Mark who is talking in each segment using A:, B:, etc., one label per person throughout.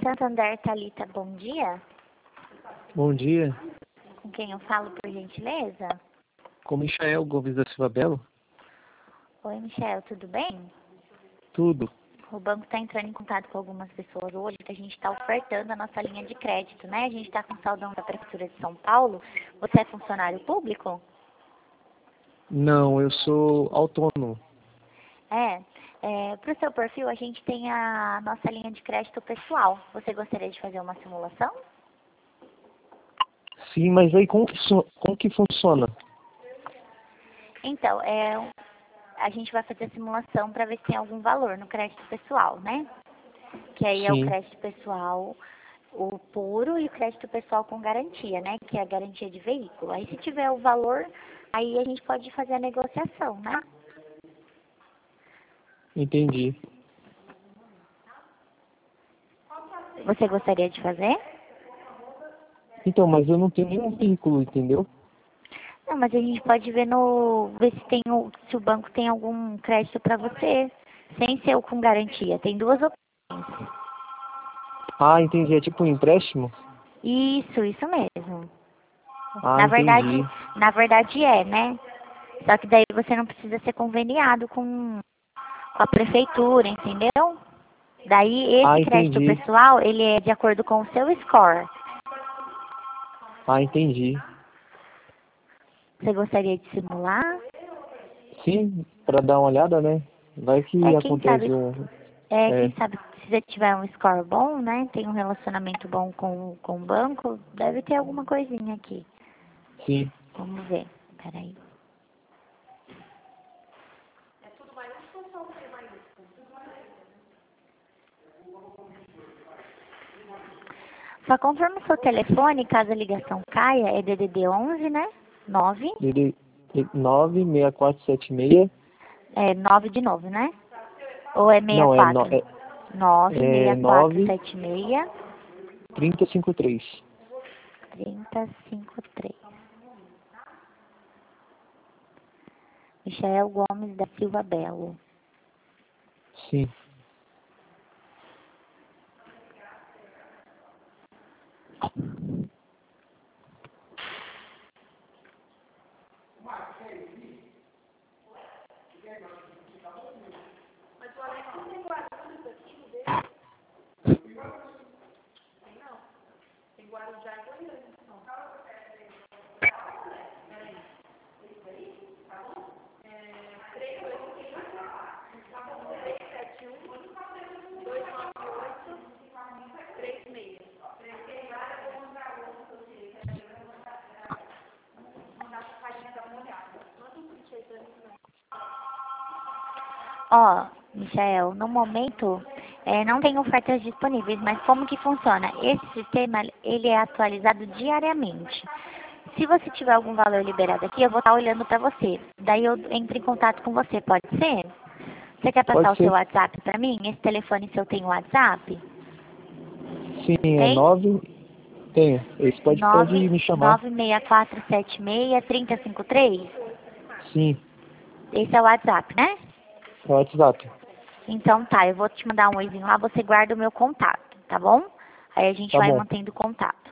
A: Santander, Thalita, bom dia.
B: Bom dia,
A: Com quem eu falo, por gentileza?
B: com Michael Gomes da Silva Belo.
A: Oi, Michel, tudo bem?
B: Tudo.
A: O banco está entrando em contato com algumas pessoas hoje que a gente está ofertando a nossa linha de crédito, né? A gente está com saldão da Prefeitura de São Paulo. Você é funcionário público?
B: Não, eu sou autônomo.
A: Para o seu perfil, a gente tem a nossa linha de crédito pessoal. Você gostaria de fazer uma simulação?
B: Sim, mas aí como que funciona?
A: Então, a gente vai fazer a simulação para ver se tem algum valor no crédito pessoal, né? Que aí é o
B: Sim,
A: crédito pessoal, o puro e o crédito pessoal com garantia, né? Que é a garantia de veículo. Aí se tiver o valor, aí a gente pode fazer a negociação, né?
B: entendi.
A: Você gostaria de fazer?
B: Então, mas eu não tenho nenhum veículo, entendeu?
A: Não, mas a gente pode ver se tem se o banco tem algum crédito para você, sem ser o com garantia. Tem duas opções.
B: Ah, entendi. É tipo um empréstimo?
A: Isso mesmo.
B: Ah,
A: Na verdade,
B: entendi.
A: na verdade é, né? Só que daí você não precisa ser conveniado com a prefeitura, entendeu? Daí
B: Ah,
A: esse crédito
B: entendi.
A: pessoal, ele é de acordo com o seu score.
B: Ah, entendi.
A: Você gostaria de simular?
B: Sim, para dar uma olhada, né? Vai
A: É,
B: que
A: quem
B: acontece
A: sabe,
B: um...
A: quem
B: É,
A: sabe se você tiver um score bom, né? Tem um relacionamento bom com o banco, deve ter alguma coisinha aqui.
B: sim.
A: Vamos ver. Peraí. Só confirma o seu telefone, caso a ligação caia, é DDD 11, né? 9,
B: DD 96476.
A: 9 de novo, né? Ou é
B: Não,
A: 64? 9,
B: é 9
A: 6476
B: 3053.
A: 3053. Michael Gomes da Silva Belo.
B: Sim.
A: Ó, Michael, no momento não tem ofertas disponíveis, mas como que funciona? Esse sistema, ele é atualizado diariamente. Se você tiver algum valor liberado aqui, eu vou estar olhando para você. Daí eu entro em contato com você, pode ser? Você quer passar
B: Pode
A: o seu
B: ser.
A: WhatsApp para mim? Esse telefone seu tem WhatsApp?
B: Sim, é
A: Tem?
B: 9. Tenho. Esse pode me chamar.
A: 96476 3053?
B: Sim,
A: Esse é o WhatsApp, né?
B: é o WhatsApp.
A: Então tá, eu vou te mandar um oizinho lá, você guarda o meu contato, tá bom? Aí a gente
B: Tá
A: vai
B: bom.
A: mantendo contato,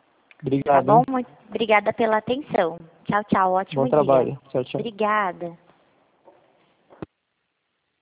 A: tá
B: Obrigado,
A: bom?
B: hein?
A: Muito obrigada pela atenção. Tchau, tchau,
B: Bom
A: ótimo dia.
B: trabalho. Tchau, tchau.
A: Obrigada.